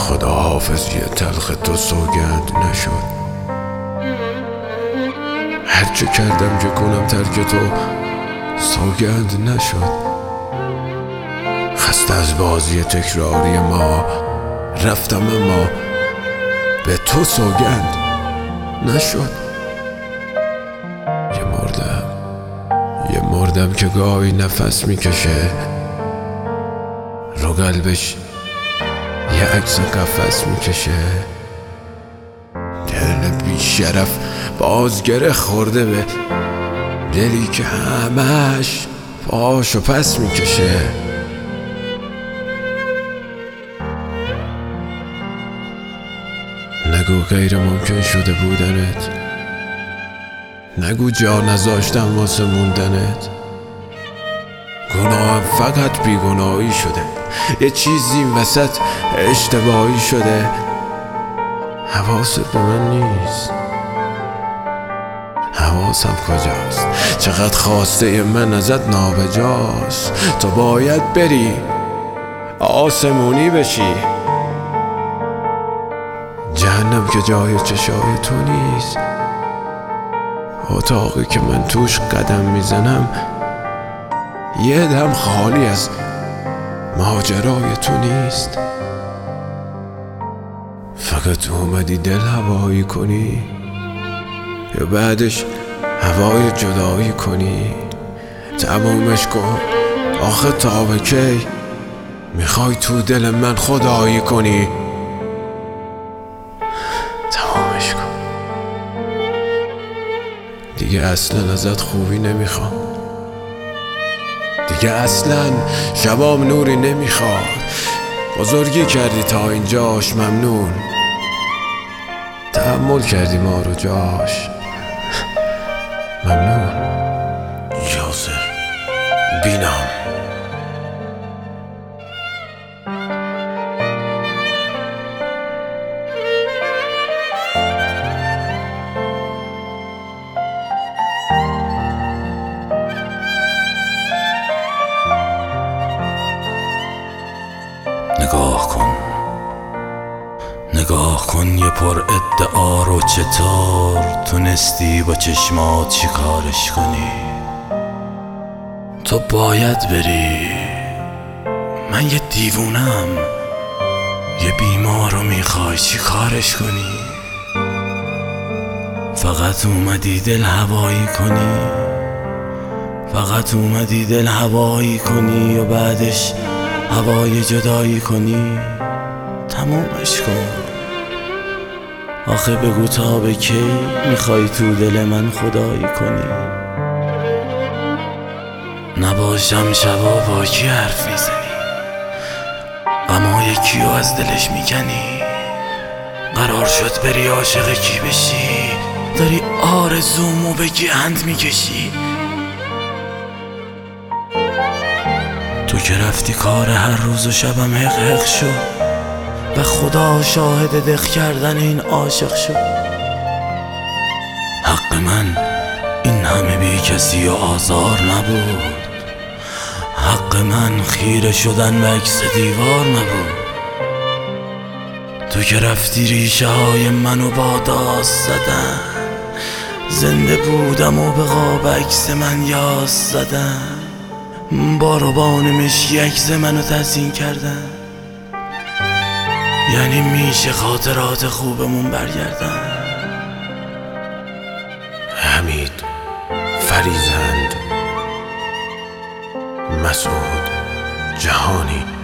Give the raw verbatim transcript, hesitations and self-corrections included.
خدا حافظی تلخ تو سوگند نشد. هرچه کردم که کنم ترک تو سوگند نشد. خسته از بازی تکراری ما رفتم اما به تو سوگند نشد. یه مردم یه مردم که گاهی نفس میکشه، رو قلبش یه عکس قفس میکشه. دل بی شرف بازگره خورده به دلی که همش پاشو پس میکشه. نگو غیر ممکن شده بودنت، نگو جا نذاشتم واسه موندنت. گناهم فقط بیگناهی شده، یه چیزی این وسط اشتباهی شده. حواست به من نیست، حواسم کجاست؟ چقدر خواسته من ازت نابجاست. تو باید بری آسمونی بشی، جهنم که جای چشای تو نیست. اتاقی که من توش قدم میزنم یه دم خالی از ماجرای تو نیست. فقط اومدی دل هوایی کنی یا بعدش هوای جدایی کنی؟ تمومش کن آخه تا به کی میخوای تو دل من خدایی کنی؟ تمامش کن دیگه، اصلا ازت خوبی نمیخوام، دیگه اصلا شبام نوری نمیخواد. بزرگی کردی تا اینجاش ممنون، تحمل کردی ما رو جاش ممنون. یاسر بینام. نگاه کن نگاه کن یه پر ادعا رو چطور تونستی با چشمات چیکارش کنی؟ تو باید بری، من یه دیوونم، یه بیمار رو میخوای چیکارش کنی؟ فقط اومدی دل هوایی کنی، فقط اومدی دل هوایی کنی و بعدش هوای جدایی کنی. تمومش کن آخه بگو تا به کی میخوای تو دل من خدایی کنی؟ نباشم شبا با کی حرف میزنی، غمای کیو از دلش میکنی؟ قرار شد بری عاشق کی بشی، داری آرزومو به گند میکشی. تو که رفتی کار هر روز و شبم حق حق شد و خدا شاهد دق کردن این عاشق شد. حق من این همه بی کسی و آزار نبود، حق من خیره شدن به عکس دیوار نبود. تو که رفتی ریشه های منو با داست زدن، زنده بودم و به قاب عکس من یاس زدن. با روبان مشکی عکس منو تزیین کردن، یعنی میشه خاطرات خوبمون برگردن. حمید فریزند، مسعود جهانی.